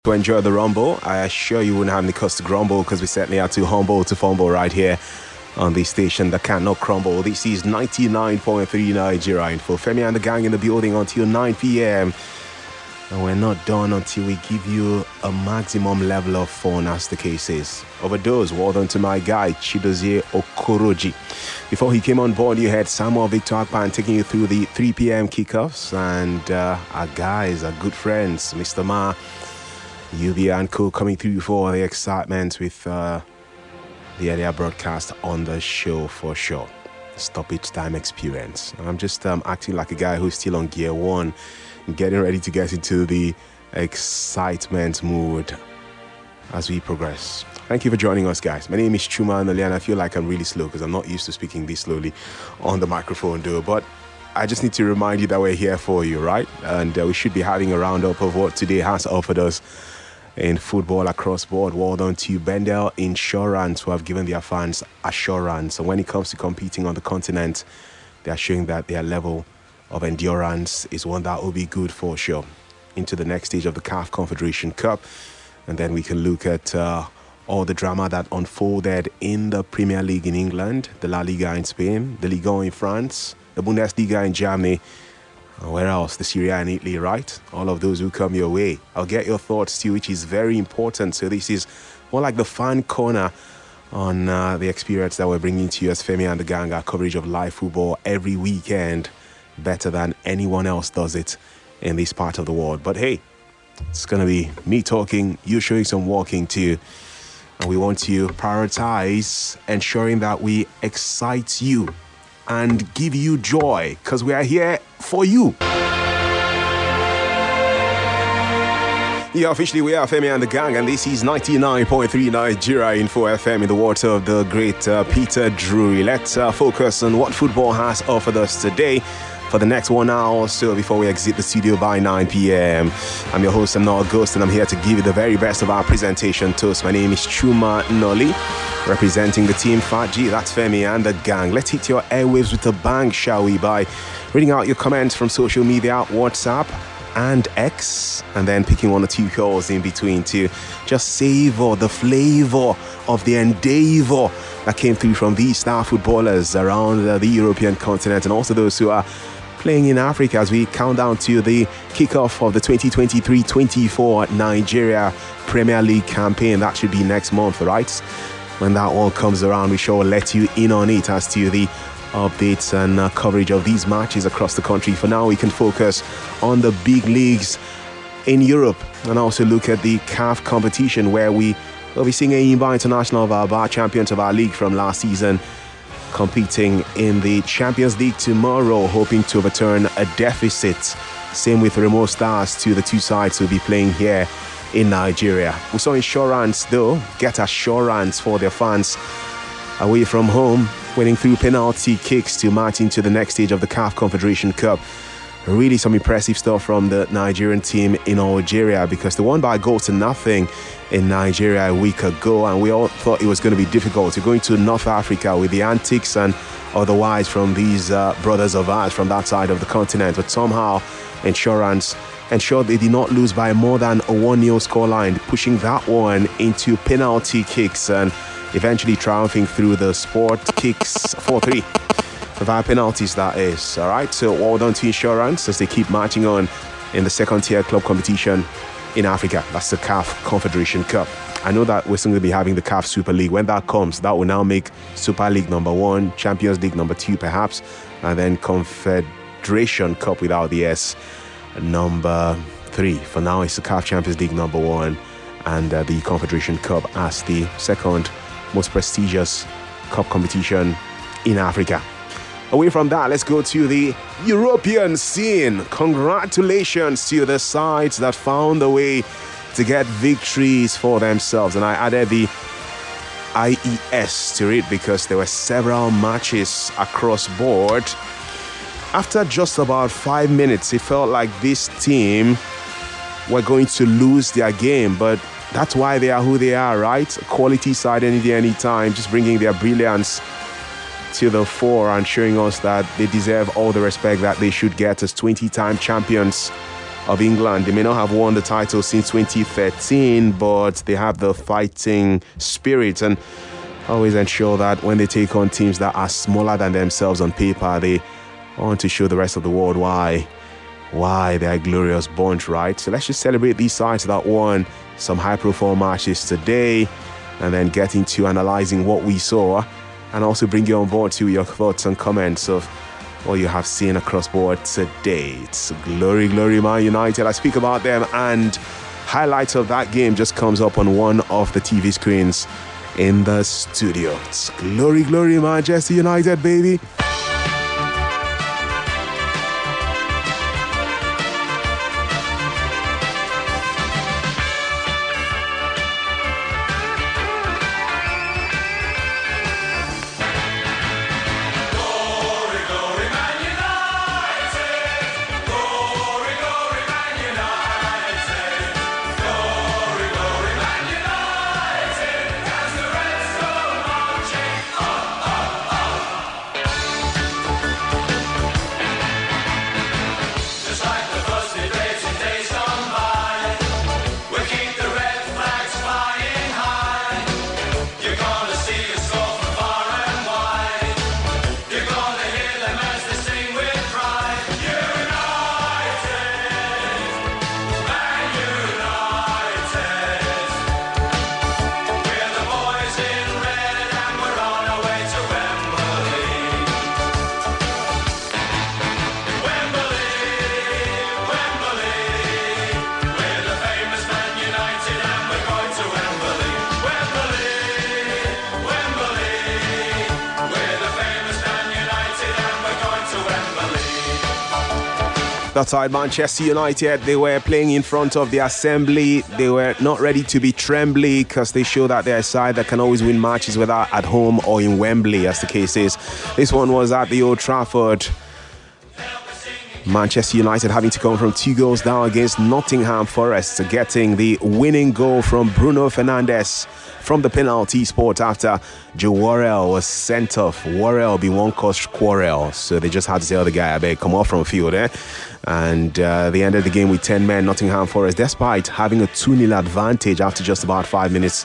To enjoy the rumble. I assure you wouldn't have any cause to grumble because we certainly are too humble to fumble right here on the station that cannot crumble. This is 99.3 Nigeria Info. Femi and the gang in the building until 9 p.m. And we're not done until we give you a maximum level of fun, as the case is. Overdose, well done to my guy, Chidozie Okoroji. Before he came on board, you had Samuel Victor Akpan taking you through the 3 p.m. kickoffs. And our guys, our good friends, Mr. Ma, UB and Co coming through for the excitement with the earlier broadcast on the show for sure. Stoppage time experience. I'm just acting like a guy who's still on gear one, getting ready to get into the excitement mood as we progress. Thank you for joining us, guys. My name is Chuma Noli, and I feel like I'm really slow because I'm not used to speaking this slowly on the microphone, though. But I just need to remind you that we're here for you, right? And we should be having a roundup of what today has offered us in football across board. Well done to Bendel Insurance, who have given their fans assurance. And when it comes to competing on the continent, they are showing that their level of endurance is one that will be good for sure into the next stage of the CAF Confederation Cup. And then we can look at all the drama that unfolded in the Premier League in England, the La Liga in Spain, the Ligue 1 in France, the Bundesliga in Germany, and where else? The Serie A in Italy, right? All of those will come your way. I'll get your thoughts too, which is very important. So this is more like the fan corner on the experience that we're bringing to you as Femi and the gang, our coverage of live football every weekend, better than anyone else does it in this part of the world. But hey, it's going to be me talking, you showing some walking too. And we want to prioritize ensuring that we excite you and give you joy, because we are here for you. Yeah, officially we are Femi and the gang, and this is 99.3 Nigeria Info FM in the water of the great Peter Drury. Let's focus on what football has offered us today for the next 1 hour or so before we exit the studio by 9 p.m. I'm your host, I'm Noah Ghost, and I'm here to give you the very best of our presentation toast. My name is Chuma Noli, representing the team Fat G, that's Femi and the gang. Let's hit your airwaves with a bang, shall we, by reading out your comments from social media, WhatsApp and X, and then picking one or two calls in between to just savor the flavor of the endeavor that came through from these star footballers around the European continent, and also those who are playing in Africa as we count down to the kickoff of the 2023-24 Nigeria Premier League campaign. That should be next month, right? When that all comes around, we shall let you in on it as to the updates and coverage of these matches across the country. For now, we can focus on the big leagues in Europe and also look at the CAF competition, where we will be seeing Enyimba International, of our champions of our league from last season, competing in the Champions League tomorrow, hoping to overturn a deficit. Same with Remo Stars, to the two sides who will be playing here in Nigeria. We saw Insurance, though, get assurance for their fans away from home, winning through penalty kicks to march into the next stage of the CAF Confederation Cup. Really some impressive stuff from the Nigerian team in Algeria, because they won by a goal to nothing in Nigeria a week ago, and we all thought it was going to be difficult to go into North Africa with the antics and otherwise from these brothers of ours from that side of the continent. But somehow Insurance ensured they did not lose by more than a 1-0 scoreline, pushing that one into penalty kicks and eventually triumphing through the sport kicks 4-3. Via penalties, that is. All right, so well done to Insurance as they keep marching on in the second tier club competition in Africa. That's the CAF Confederation Cup. I know that we're still going to be having the CAF Super League. When that comes, that will now make Super League number 1, Champions League number 2 perhaps, and then Confederation Cup without the S number 3. For now, it's the CAF Champions League number 1 and the Confederation Cup as the second most prestigious cup competition in Africa. Away from that, let's go to the European scene. Congratulations to the sides that found a way to get victories for themselves. And I added the IES to it because there were several matches across board. After just about 5 minutes, it felt like this team were going to lose their game, but that's why they are who they are, right? Quality side any day, any time, just bringing their brilliance to the fore and showing us that they deserve all the respect that they should get as 20-time champions of England. They may not have won the title since 2013, but they have the fighting spirit and always ensure that when they take on teams that are smaller than themselves on paper, they want to show the rest of the world why they are a glorious bunch, right? So let's just celebrate these sides that won some high-profile matches today and then get into analyzing what we saw and also bring you on board to your thoughts and comments of what you have seen across board today. It's glory, Man United. I speak about them and highlights of that game just comes up on one of the TV screens in the studio. It's glory, Manchester United, baby. That's right, Manchester United, they were playing in front of the assembly. They were not ready to be trembly because they show that they're a side that can always win matches whether at home or in Wembley, as the case is. This one was at the Old Trafford. Manchester United having to come from 2 goals down against Nottingham Forest, getting the winning goal from Bruno Fernandes from the penalty spot after Joe Worrell was sent off. Worrell be one cause quarrel, so they just had to tell the guy, I beg, come off from field, And they ended the game with 10 men, Nottingham Forest, despite having a 2-0 advantage after just about 5 minutes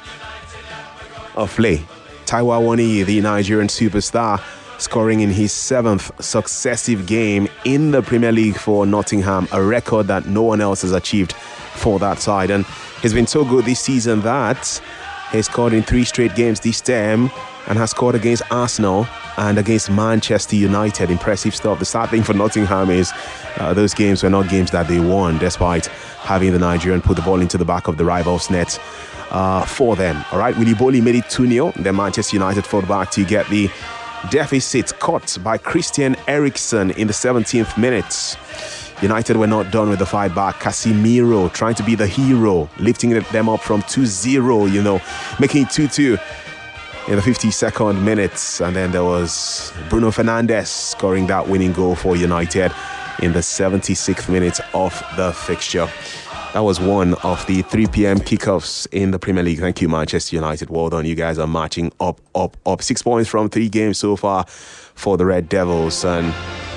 of play. Taiwo Awoniyi, the Nigerian superstar, scoring in his 7th successive game in the Premier League for Nottingham, a record that no one else has achieved for that side. And he's been so good this season that he scored in 3 straight games this term and has scored against Arsenal and against Manchester United. Impressive stuff. The sad thing for Nottingham is those games were not games that they won, despite having the Nigerian put the ball into the back of the rival's net for them. All right, Willy Boly made it 2-0. Then Manchester United fought back to get the deficit cut by Christian Eriksen in the 17th minute. United were not done with the fight back. Casemiro trying to be the hero, lifting them up from 2-0, making it 2-2 in the 52nd minute. And then there was Bruno Fernandes scoring that winning goal for United in the 76th minute of the fixture. That was one of the 3 p.m. kickoffs in the Premier League. Thank you, Manchester United. Well done. You guys are marching up. 6 points from 3 games so far for the Red Devils. And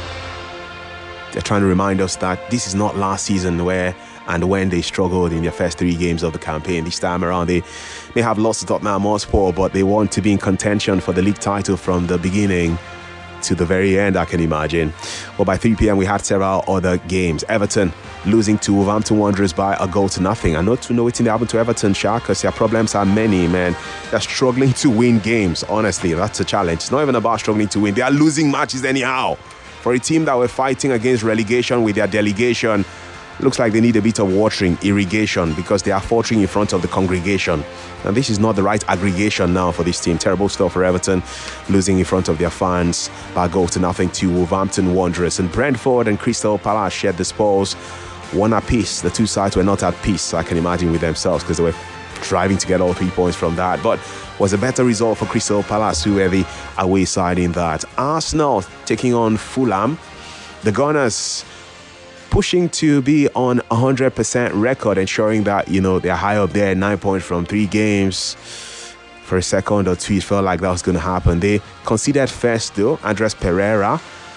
they're trying to remind us that this is not last season where and when they struggled in their first 3 games of the campaign. This time around, they may have lost to Tottenham Hotspur, but they want to be in contention for the league title from the beginning to the very end, I can imagine. Well, by 3 p.m. we had several other games. Everton losing to Wolverhampton Wanderers by 1-0. I know to know what's happened to Everton, Shark, because their problems are many, man. They're struggling to win games, honestly. That's a challenge. It's not even about struggling to win. They are losing matches anyhow. For a team that were fighting against relegation with their delegation, looks like they need a bit of watering, irrigation, because they are faltering in front of the congregation. And this is not the right aggregation now for this team. Terrible stuff for Everton, losing in front of their fans by 1-0 to Wolverhampton Wanderers. And Brentford and Crystal Palace shared the spoils, 1 apiece. The 2 sides were not at peace, I can imagine, with themselves, because they were striving to get all 3 points from that. But was a better result for Crystal Palace, who were the away side in that. Arsenal taking on Fulham. The Gunners pushing to be on 100% record, ensuring that, they're high up there, 9 points from 3 games. For a second or two, it felt like that was going to happen. They conceded first, though. Andres Pereira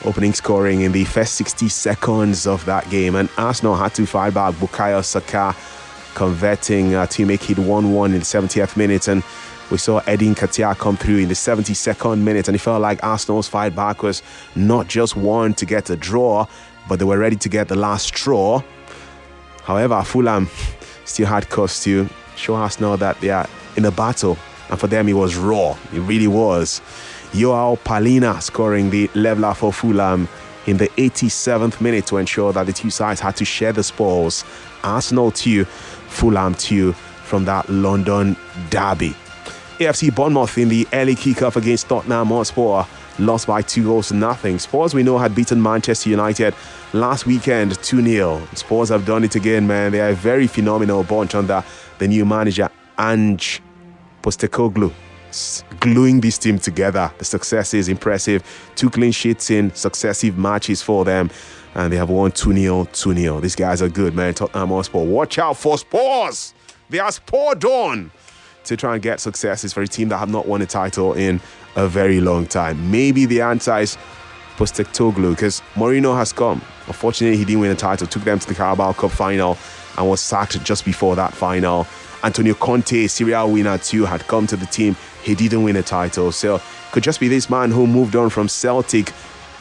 opening scoring in the first 60 seconds of that game. And Arsenal had to fight back. Bukayo Saka converting to make it 1-1 in the 70th minute. And we saw Edin Nketiah come through in the 72nd minute. And it felt like Arsenal's fight back was not just one to get a draw, but they were ready to get the last straw. However, Fulham still had cause to show Arsenal that they are in a battle. And for them, it was raw. It really was. Joao Palhinha scoring the leveler for Fulham in the 87th minute to ensure that the two sides had to share the spoils. Arsenal 2, Fulham 2 from that London derby. AFC Bournemouth in the early kickoff against Tottenham Hotspur lost by 2-0. Spurs, we know, had beaten Manchester United last weekend 2-0. Spurs have done it again, man. They are a very phenomenal bunch under the new manager, Ange Postecoglou, gluing this team together. The success is impressive. 2 clean sheets in successive matches for them, and they have won 2-0. These guys are good, man. Tottenham Hotspur, watch out for Spurs. They are spurred on to try and get successes for a team that have not won a title in a very long time. Maybe the answer is Postecoglou, because Mourinho has come. Unfortunately, he didn't win a title, took them to the Carabao Cup final and was sacked just before that final. Antonio Conte, Serie A winner too, had come to the team. He didn't win a title. So could just be this man who moved on from Celtic,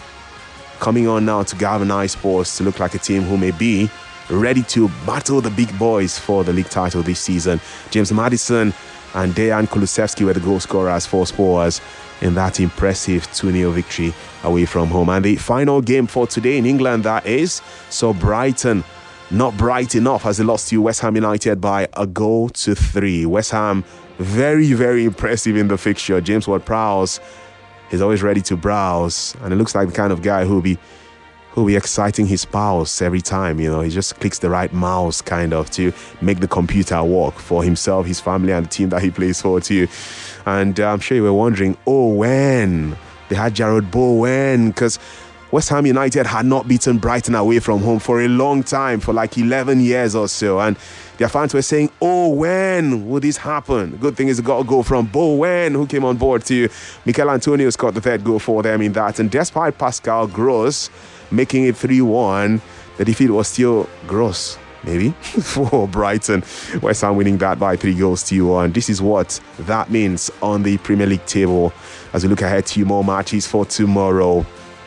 coming on now to galvanize Spurs to look like a team who may be ready to battle the big boys for the league title this season. James Maddison and Dejan Kulusevski were the goal scorers for Spurs in that impressive 2-0 victory away from home. And the final game for today in England, that is, so Brighton, not bright enough as they lost to West Ham United by 1-3. West Ham, very, very impressive in the fixture. James Ward-Prowse is always ready to browse, and it looks like the kind of guy who'll be exciting his spouse every time. You know, he just clicks the right mouse kind of to make the computer work for himself, his family, and the team that he plays for too. And I'm sure you were wondering, when they had Jarrod Bowen, because West Ham United had not beaten Brighton away from home for a long time, for like 11 years or so. And their fans were saying, when will this happen? Good thing is it got a goal from Bowen, who came on board to Mikel Antonio scored the third goal for them in that. And despite Pascal Gross making it 3-1, the defeat was still gross, maybe, for Brighton. West Ham winning that by 3-1. This is what that means on the Premier League table as we look ahead to more matches for tomorrow.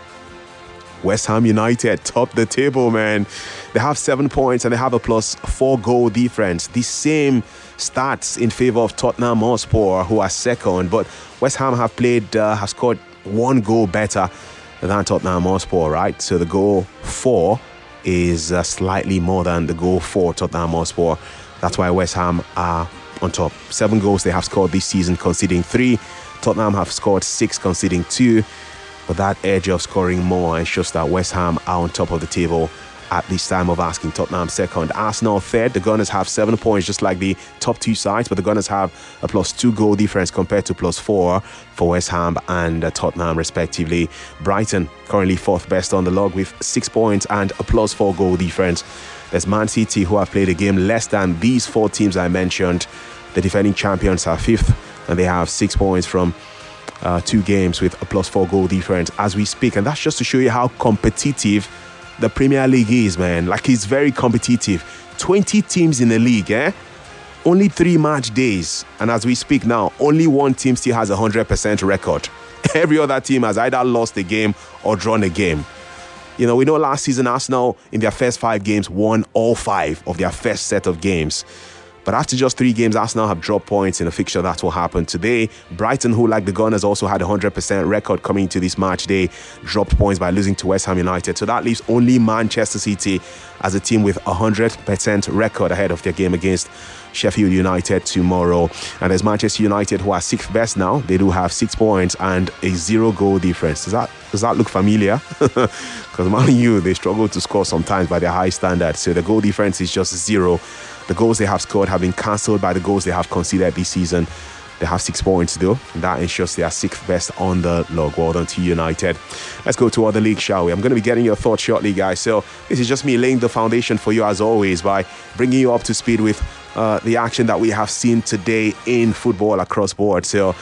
West Ham United top the table, man. They have 7 points and they have a +4 goal difference. The same stats in favor of Tottenham Hotspur, who are second, but West Ham have scored 1 goal better than Tottenham Hotspur, right? So the goal 4 is slightly more than the goal 4 Tottenham Hotspur. That's why West Ham are on top. 7 goals they have scored this season, conceding 3. Tottenham have scored 6, conceding 2. But that edge of scoring more ensures that West Ham are on top of the table at this time of asking. Tottenham second, Arsenal third. The Gunners have 7 points, just like the top 2 sides, but the Gunners have a +2 goal difference compared to +4 for West Ham and Tottenham respectively. Brighton currently 4th best on the log with 6 points and a +4 goal difference. There's Man City, who have played a game less than these 4 teams I mentioned. The defending champions are 5th and they have 6 points from 2 games with a +4 goal difference as we speak. And that's just to show you how competitive the Premier League is, man. Like, it's very competitive. 20 teams in the league, Only 3 match days. And as we speak now, only 1 team still has a 100% record. Every other team has either lost a game or drawn a game. You know, we know last season Arsenal in their first 5 games won all 5 of their first set of games. But after just 3 games, Arsenal have dropped points in a fixture. That's what happened today. Brighton, who like the Gunners also had a 100% record coming into this match day, dropped points by losing to West Ham United. So that leaves only Manchester City as a team with a 100% record ahead of their game against Sheffield United tomorrow. And there's Manchester United, who are 6th best now. They do have 6 points and a 0 goal difference. Does that look familiar? Because Man U, they struggle to score sometimes by their high standards. So the goal difference is just 0. The goals they have scored have been cancelled by the goals they have conceded this season. They have 6 points though. That ensures they are 6th best on the log. Well done to United. Let's go to other leagues, shall we? I'm going to be getting your thoughts shortly, guys. So this is just me laying the foundation for you as always by bringing you up to speed with the action that we have seen today in football across board. So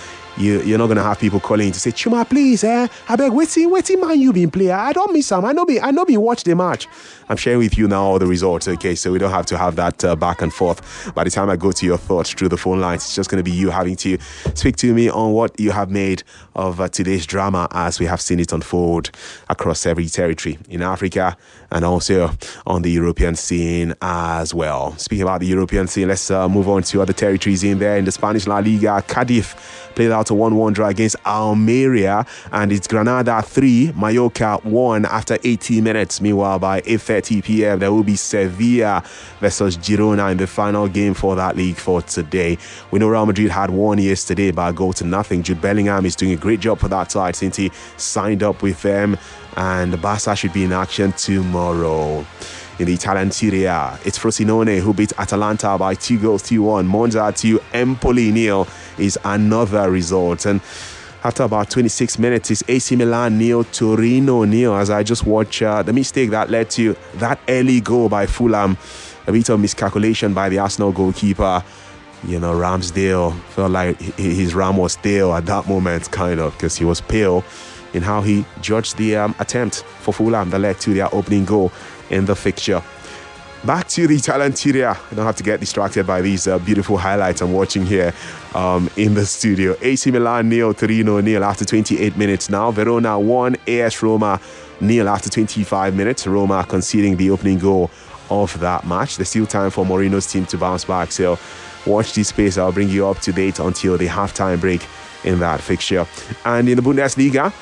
you're not gonna have people calling to say, Chuma, please, I beg, waiting, man, you been player. I don't miss some. I know be watch the match. I'm sharing with you now all the results, okay? So we don't have to have that back and forth. By the time I go to your thoughts through the phone lines, it's just going to be you having to speak to me on what you have made of today's drama as we have seen it unfold across every territory in Africa and also on the European scene as well. Speaking about the European scene, let's move on to other territories in there. In the Spanish La Liga, Cadiz played out a 1-1 draw against Almeria, and it's Granada 3, Mallorca 1 after 80 minutes. Meanwhile, by 8:30 p.m., there will be Sevilla versus Girona in the final game for that league for today. We know Real Madrid had won yesterday by a goal to nothing. Jude Bellingham is doing a great job for that side since he signed up with them, and Barca should be in action tomorrow. In the Italian Serie A, it's Frosinone who beat Atalanta by 2-1. Monza 2, Empoli 0 is another result. And after about 26 minutes, it's AC Milan 0, Torino 0, as I just watch the mistake that led to that early goal by Fulham. A bit of miscalculation by the Arsenal goalkeeper. You know, Ramsdale felt like his ram was stale at that moment, kind of, because he was pale in how he judged the attempt for Fulham that led to their opening goal in the fixture. Back to the Italian Serie A. I don't have to get distracted by these beautiful highlights I'm watching here in the studio. AC Milan 0, Torino 0 after 28 minutes now. Verona 1, AS Roma 0 after 25 minutes. Roma conceding the opening goal of that match. There's still time for Mourinho's team to bounce back. So watch this space. I'll bring you up to date until the halftime break in that fixture. And in the Bundesliga,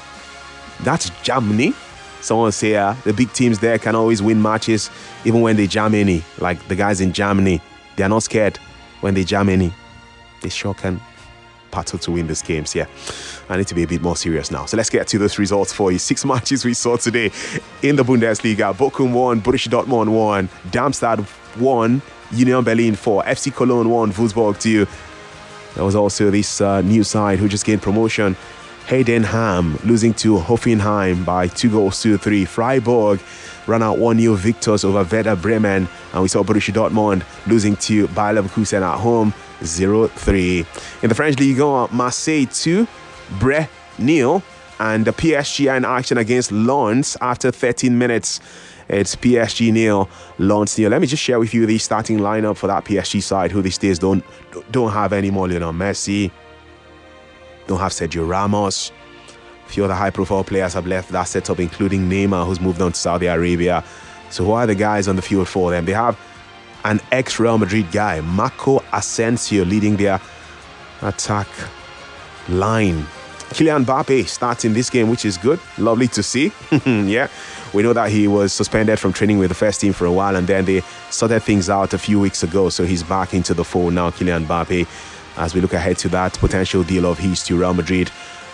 that's Germany. Someone say the big teams there can always win matches even when they jam any. Like the guys in Germany, they are not scared when they jam any. They sure can battle to win these games. Yeah, I need to be a bit more serious now. So let's get to those results for you. 6 matches we saw today in the Bundesliga. Bochum 1, Borussia Dortmund 1, Darmstadt 1, Union Berlin 4, FC Cologne 1, Wolfsburg 2. There was also this new side who just gained promotion. Heidenheim losing to Hoffenheim by 2-3. Freiburg ran out 1-0 victors over Werder Bremen, and we saw Borussia Dortmund losing to Bayer Leverkusen at home 0-3. In the French Ligue 1, Marseille 2, Brest 0, and the PSG are in action against Lens after 13 minutes. It's PSG 0, Lens 0. Let me just share with you the starting lineup for that PSG side, who these days don't have any more Lionel Messi. Don't have Sergio Ramos. A few other high-profile players have left that setup, including Neymar, who's moved on to Saudi Arabia. So who are the guys on the field for them? They have an ex-Real Madrid guy, Marco Asensio, leading their attack line. Kylian Mbappe starting this game, which is good. Lovely to see. Yeah, we know that he was suspended from training with the first team for a while, and then they sorted things out a few weeks ago. So he's back into the fold now, Kylian Mbappe, as we look ahead to that potential deal of his to Real Madrid,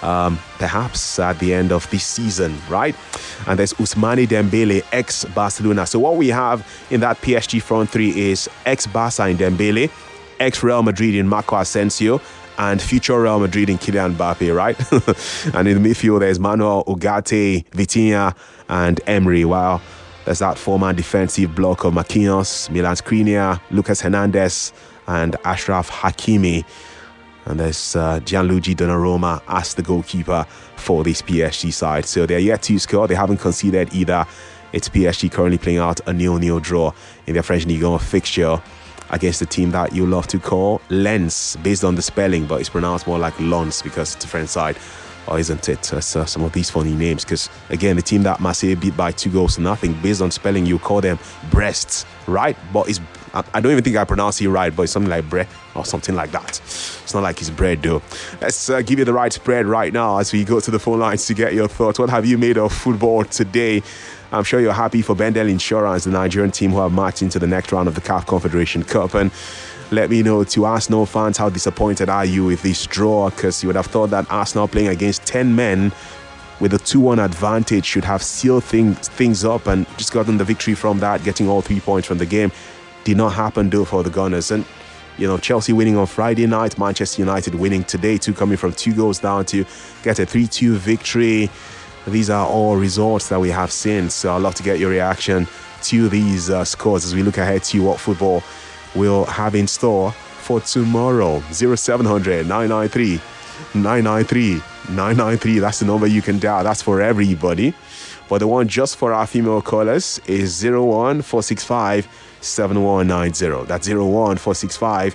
perhaps at the end of this season, right? And there's Ousmane Dembele, ex-Barcelona. So what we have in that PSG front three is ex-Barca in Dembele, ex-Real Madrid in Marco Asensio, and future Real Madrid in Kylian Mbappe, right? And in the midfield, there's Manuel Ugarte, Vitinha, and Emery. While there's that former defensive block of Marquinhos, Milan Skriniar, Lucas Hernandez, and Ashraf Hakimi. And there's Gianluigi Donnarumma as the goalkeeper for this PSG side. So they're yet to score. They haven't conceded either. It's PSG currently playing out a 0-0 draw in their French Ligue 1 fixture against the team that you love to call Lens, based on the spelling, but it's pronounced more like Lens because it's a French side. Or isn't it? Some of these funny names, because again, the team that Marseille beat by 2-0, based on spelling, you call them Brest, right? But I don't even think I pronounce it right, but it's something like Bre or something like that. It's not like it's bread though. Let's give you the right spread right now as we go to the phone lines to get your thoughts. What have you made of football today? I'm sure you're happy for Bendel Insurance, the Nigerian team who have marched into the next round of the CAF Confederation Cup. And let me know, to Arsenal fans, how disappointed are you with this draw? Because you would have thought that Arsenal playing against 10 men with a 2-1 advantage should have sealed things up and just gotten the victory from that, getting all 3 points from the game. Did not happen though for the Gunners. And you know, Chelsea winning on Friday night, Manchester United winning today too, coming from 2 goals down to get a 3-2 victory. These are all results that we have seen. So I'd love to get your reaction to these scores as we look ahead to what football we'll have in store for tomorrow. 0700 993 993. 993, that's the number you can dial. That's for everybody. But the one just for our female callers is 01465 7190. That's 01465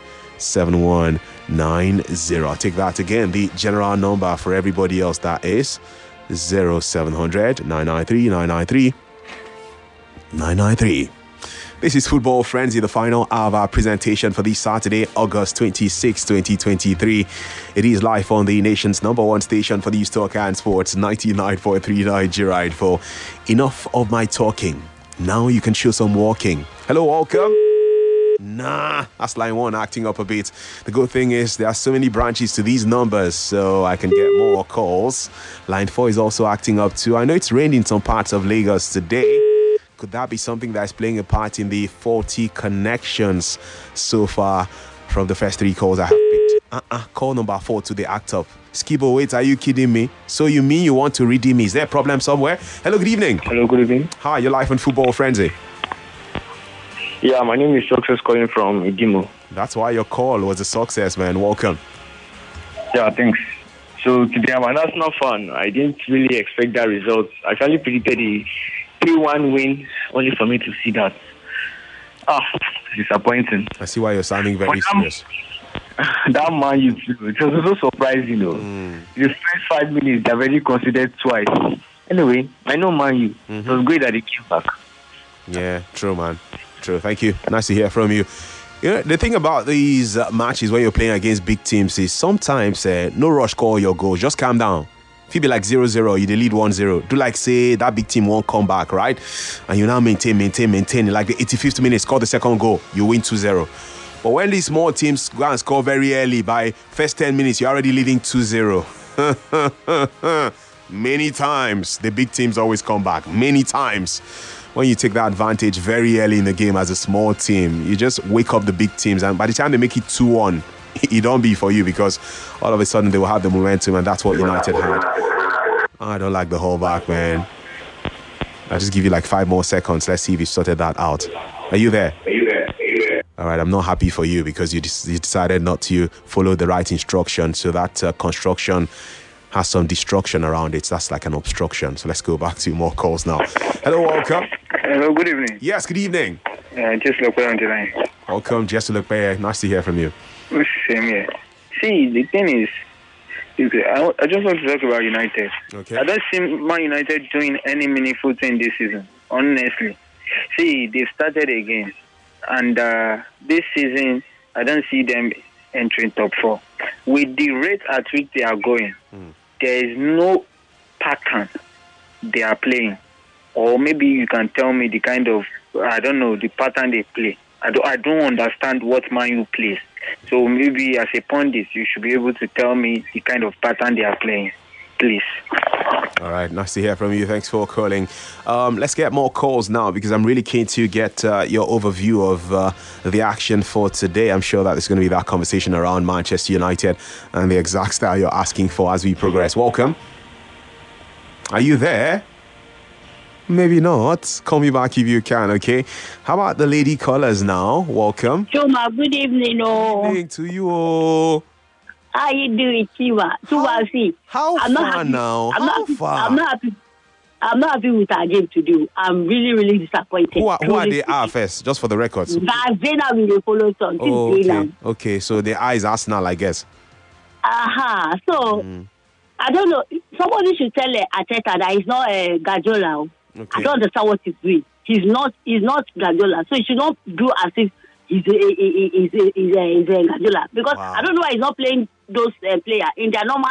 7190. I'll take that again. The general number for everybody else, that is 0700 993 993 993. This is Football Frenzy, the final hour of our presentation for this Saturday, August 26, 2023. It is live on the nation's number one station for News Talk and Sports, 99.3 Nigeria Info. Enough of my talking. Now you can show some walking. Hello, welcome. Nah, that's line one acting up a bit. The good thing is there are so many branches to these numbers, so I can get more calls. Line 4 is also acting up too. I know it's rained in some parts of Lagos today. Could that be something that's playing a part in the faulty connections so far from the first three calls I have picked? Call number 4 to the act up. Skibo, wait, are you kidding me? So you mean you want to redeem me? Is there a problem somewhere? Hello, good evening. Hello, good evening. Hi, you're live on Football Frenzy. Yeah, my name is Success calling from Idimo. That's why your call was a success, man. Welcome. Yeah, thanks. So today I'm an Arsenal fan. I didn't really expect that result. I actually predicted a 3-1 win, only for me to see that. Disappointing. I see why you're sounding very serious. That man, it was so surprising, though. The first 5 minutes, they already considered twice. Anyway, I know Man U. It was great that they came back. Yeah, true, man. True. Thank you. Nice to hear from you. You know, the thing about these matches when you're playing against big teams is sometimes no rush call your goals. Just calm down. If you be like 0-0, you lead 1-0. Do like say that big team won't come back, right? And you now maintain. Like the 85th minute, score the second goal, you win 2-0. But when these small teams go and score very early, by first 10 minutes, you're already leading 2-0. Many times, the big teams always come back. Many times. When you take that advantage very early in the game as a small team, you just wake up the big teams. And by the time they make it 2-1, it don't be for you because all of a sudden they will have the momentum, and that's what United had. I don't like the whole back, man. I'll just give you like 5 more seconds. Let's see if you sorted that out. Are you there? All right, I'm not happy for you because you decided not to follow the right instructions. So that construction has some destruction around it. So that's like an obstruction. So let's go back to more calls now. Hello, welcome. Hello, good evening. Yes, good evening. Just look on the line. Welcome, Jess Lukbeye. Nice to hear from you. Same here. See, the thing is, I just want to talk about United. Okay. I don't see Man United doing any meaningful thing this season, honestly. See, they started again. And this season, I don't see them entering top 4. With the rate at which they are going, there is no pattern they are playing. Or maybe you can tell me the kind of, I don't know, the pattern they play. I don't understand what Man U plays. So maybe as a pundit, you should be able to tell me the kind of pattern they are playing. Please. All right, nice to hear from you. Thanks for calling. Let's get more calls now because I'm really keen to get your overview of the action for today. I'm sure that there's going to be that conversation around Manchester United and the exact style you're asking for as we progress. Welcome. Are you there? Maybe not. Call me back if you can, okay? How about the lady callers now? Welcome. Chuma, good evening. Good evening to you. Oh. How you doing, Chima? How far now? How far? I'm not happy with our game today. I'm really, really disappointed. Who are the RFS, just for the records? Zena will follow some. Okay, so the I is Arsenal, I guess. So, I don't know. Somebody should tell Arteta that he's not Guardiola. Okay. I don't understand what he's doing. He's not Guardiola. So he should not do as if he's Guardiola. Because I don't know why he's not playing those players in their normal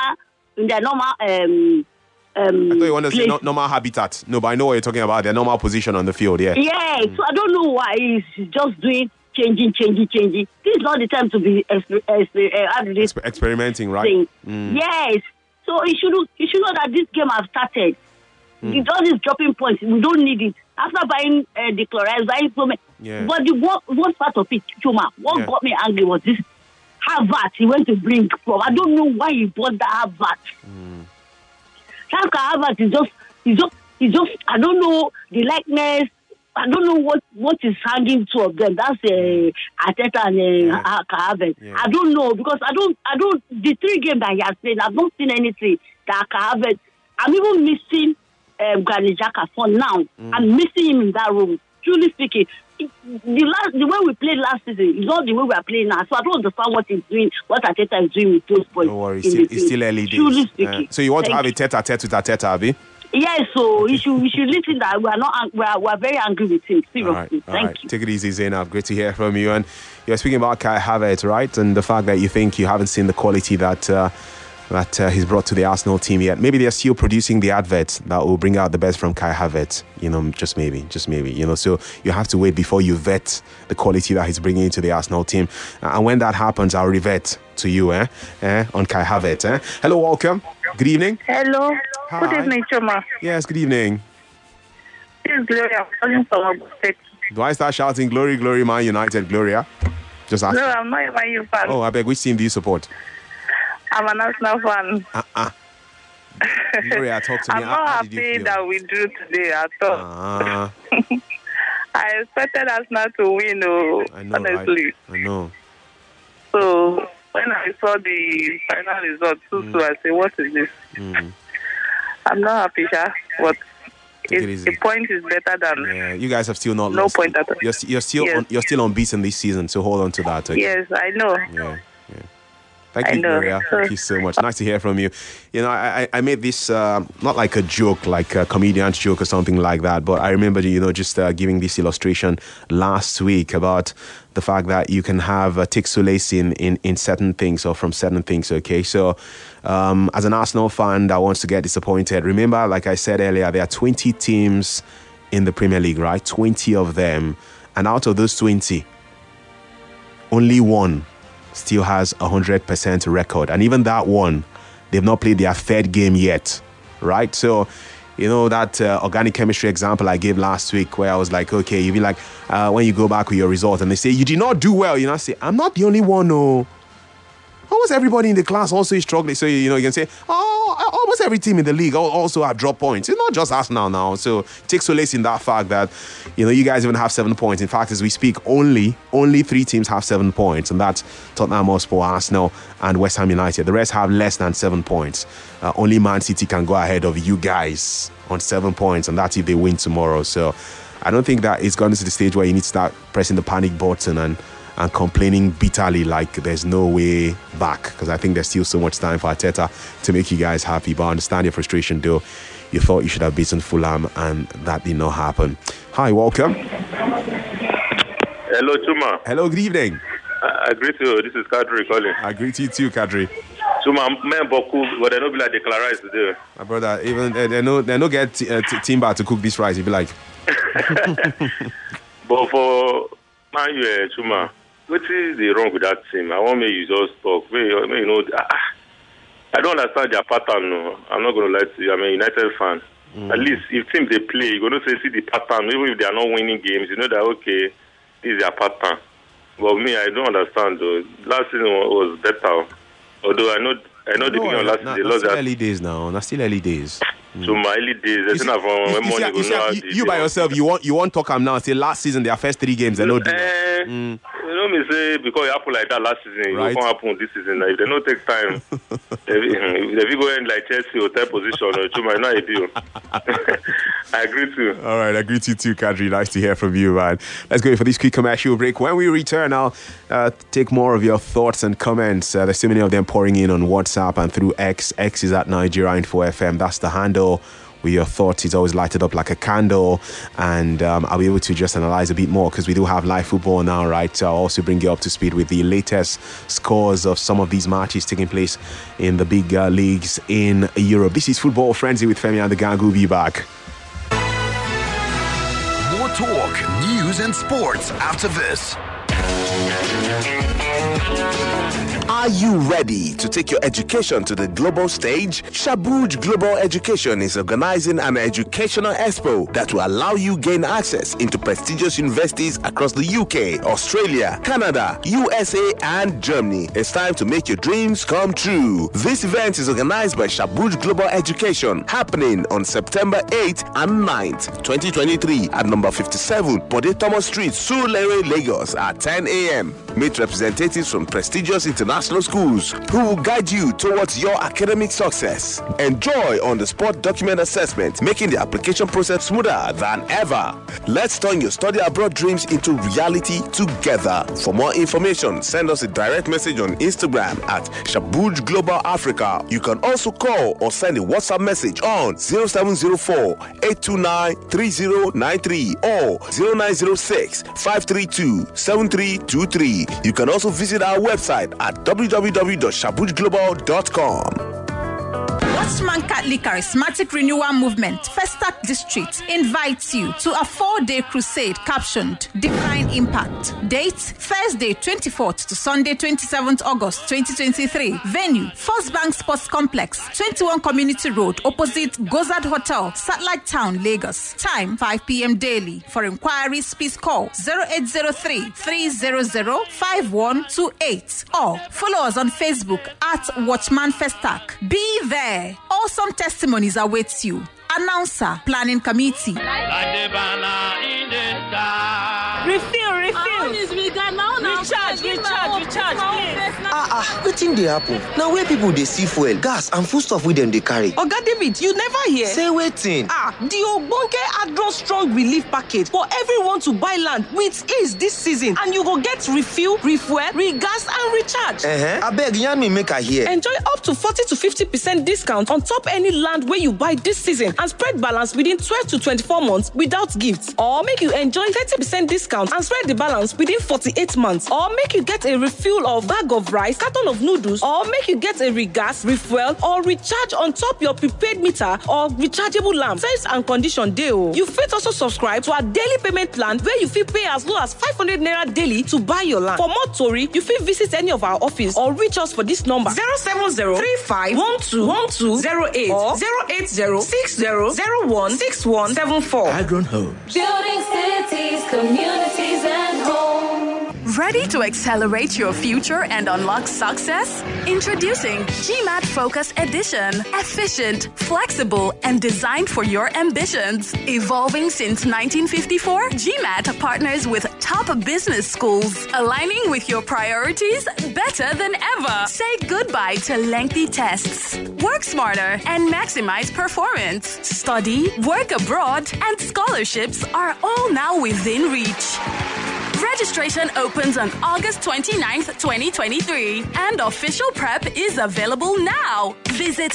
I thought you wanted to say normal habitat. No, but I know what you're talking about. Their normal position on the field, yeah. Yeah, so I don't know why he's just doing changing. This is not the time to be experimenting, right? Yes. So he should know that this game has started. All these dropping points, we don't need it. After buying the chlorides, buying so many. Yeah. But the worst part of it, Chuma, what got me angry was this Harvard he went to bring from. I don't know why he bought that Harvard. Harvard is just I don't know the likeness. I don't know what is hanging two of them. That's Arteta and Havertz. Yeah. I don't know because I don't. The 3 games that he has played, I've not seen anything that Havertz. I'm even missing Granit Xhaka for now. I'm missing him in that room. Truly speaking, the way we played last season is not the way we are playing now. So I don't understand what he's doing, what Arteta is doing with those boys. Don't worry, it's still early days. Truly speaking. So you want to have a tete-a-tete with Arteta, Abi? Yes, so we should listen that we are very angry with him. Seriously. Thank you. Take it easy, Zainab. Great to hear from you. And you're speaking about Kai Havertz, right? And the fact that you think you haven't seen the quality that he's brought to the Arsenal team yet. Maybe they're still producing the adverts that will bring out the best from Kai Havertz. Just maybe. So you have to wait before you vet the quality that he's bringing into the Arsenal team. And when that happens, I'll revert to you, on Kai Havertz. Hello, welcome. Good evening. Hello. Hi. Good evening, Choma. Yes, good evening. This is Gloria. I'm calling from Ogun State. Do I start shouting glory, glory, Man United, Gloria? Just ask. No, I'm not a Man U fan. Oh, I beg, which team do you support? I'm an Arsenal fan. Gloria, talk to me. I'm not happy that we drew today at all. I expected Arsenal to win, I know, honestly. I know. So when I saw the final result, I said, what is this? I'm not happy, but the point is better than. Yeah, you guys have still not no lost. point at all. You're still Yes. you're still unbeaten this season, so hold on to that. Okay? Yes, I know. Yeah. Thank I you, know. Gloria. Thank you so much. Nice to hear from you. I made this not like a joke, like a comedian's joke or something like that, but I remember, just giving this illustration last week about the fact that you can have take solace in certain things or from certain things, okay? So as an Arsenal fan that wants to get disappointed, remember, like I said earlier, there are 20 teams in the Premier League, right? 20 of them. And out of those 20, only one still has 100% record. And even that one, they've not played their 3rd game yet, right? So, that organic chemistry example I gave last week where I was like, okay, you be like, when you go back with your result and they say, you did not do well, I say, I'm not the only one, no. Almost everybody in the class also is struggling. So, you can say, almost every team in the league also have dropped points. It's not just Arsenal now. So take solace in that fact that, you guys even have 7 points. In fact, as we speak, only 3 teams have 7 points. And that's Tottenham Hotspur, Arsenal, and West Ham United. The rest have less than 7 points. Only Man City can go ahead of you guys on 7 points. And that's if they win tomorrow. So I don't think that it's gotten to the stage where you need to start pressing the panic button and complaining bitterly like there's no way back, because I think there's still so much time for Arteta to make you guys happy. But I understand your frustration, though. You thought you should have beaten Fulham, and that did not happen. Hi, welcome. Hello, Chuma. Hello, good evening. I greet you. This is Kadri calling. I greet you too, Kadri. Chuma, man, Boku, but they don't be like declarized today. My brother, even they no get Timber to cook this rice. You'd be like. But for Man U, Chuma, what is the wrong with that team? I want me you just talk. I don't understand their pattern. No. I'm not going to lie to you. I'm a United fan. At least if team they play, you're going to see the pattern. Even if they are not winning games, you know that, okay, this is their pattern. But me, I don't understand, though. Last season was better. Although I know the beginning of last season, they lost that. Early days now. That's still early days. So my early days, you by yourself, you want Tottenham now. Say last season, their first 3 games, they know. You know me say because it happened like that last season, right. It won't happen this season. If they don't take time, if you go in like Chelsea or third position, it might not ideal. I agree too. All right, I agree to you too, Kadri. Nice to hear from you, man. Let's go for this quick commercial break. When we return, I'll take more of your thoughts and comments. There's so many of them pouring in on WhatsApp and through X. X is at Nigeria Info FM. That's the handle. With your thoughts, it's always lighted up like a candle, and I'll be able to just analyze a bit more because we do have live football now, right? So I'll also bring you up to speed with the latest scores of some of these matches taking place in the big leagues in Europe. This is Football Frenzy with Femi and the gang. We'll be back. More talk, news and sports after this. Are Are you ready to take your education to the global stage? Shabuj Global Education is organizing an educational expo that will allow you gain access into prestigious universities across the UK, Australia, Canada, USA, and Germany. It's time to make your dreams come true. This event is organized by Shabuj Global Education, happening on September 8th and 9th, 2023 at number 57, Bode Thomas Street, Surulere, Lagos at 10 a.m. Meet representatives from prestigious international schools who will guide you towards your academic success. Enjoy on-the-spot document assessment, making the application process smoother than ever. Let's turn your study abroad dreams into reality together. For more information, send us a direct message on Instagram at Shabuj Global Africa. You can also call or send a WhatsApp message on 0704-829-3093 or 0906-532-7323. You can also visit our website at www.shabujglobal.com. Watchman Catholic Charismatic Renewal Movement, Festac District, invites you to a 4-day crusade captioned Divine Impact. Date, Thursday 24th to Sunday 27th August 2023. Venue, First Bank Sports Complex, 21 Community Road, opposite Gozad Hotel, Satellite Town, Lagos. Time, 5 p.m. daily. For inquiries, please call 0803-300-5128 or follow us on Facebook at Watchman Festac. Be there. Awesome testimonies await you. Announcer, Planning Committee. Refill. Recharge, please. Wetin dey happen? Now where people dey see fuel, gas and foodstuff with them they carry. Oga David, you never hear? Say wetin? The Ogbonge Agro Strong Relief Package for everyone to buy land with ease this season, and you go get refill, refuel, regas and recharge. Abeg yarn me make I hear. Enjoy up to 40 to 50% discount on top any land where you buy this season and spread balance within 12 to 24 months without gifts. Or make you enjoy 30% discount and spread the balance within 48 months. Or make you get a refill of bag of rice, carton of noodles, or make you get a regas, refuel, or recharge on top your prepaid meter or rechargeable lamp. Terms and condition dey o. You fit also subscribe to our daily payment plan where you fit pay as low as 500 naira daily to buy your land. For more tori, you fit visit any of our office or reach us for this number 070-3512-1208 or 080-6001-6174. Agron Homes. Building cities, communities, and homes. Ready to accelerate your future and unlock success? Introducing GMAT Focus Edition. Efficient, flexible, and designed for your ambitions. Evolving since 1954, GMAT partners with top business schools, aligning with your priorities better than ever. Say goodbye to lengthy tests. Work smarter and maximize performance. Study, work abroad, and scholarships are all now within reach. Registration opens on August 29th, 2023, and official prep is available now. Visit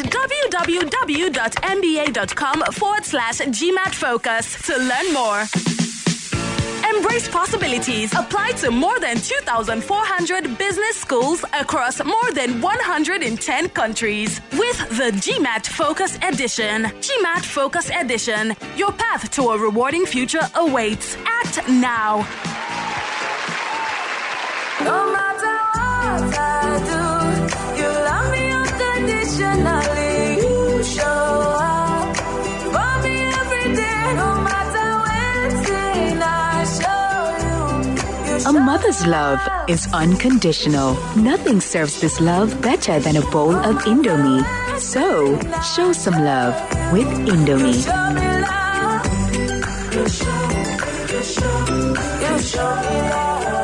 www.mba.com/GMAT Focus to learn more. Embrace possibilities. Apply to more than 2,400 business schools across more than 110 countries with the GMAT Focus Edition. GMAT Focus Edition. Your path to a rewarding future awaits. Act now. No matter what I do, you love me unconditionally. You show up for me every day. No matter when I show you. A mother's love is unconditional. Nothing serves this love better than a bowl of Indomie. So, show some love with Indomie. You show me love.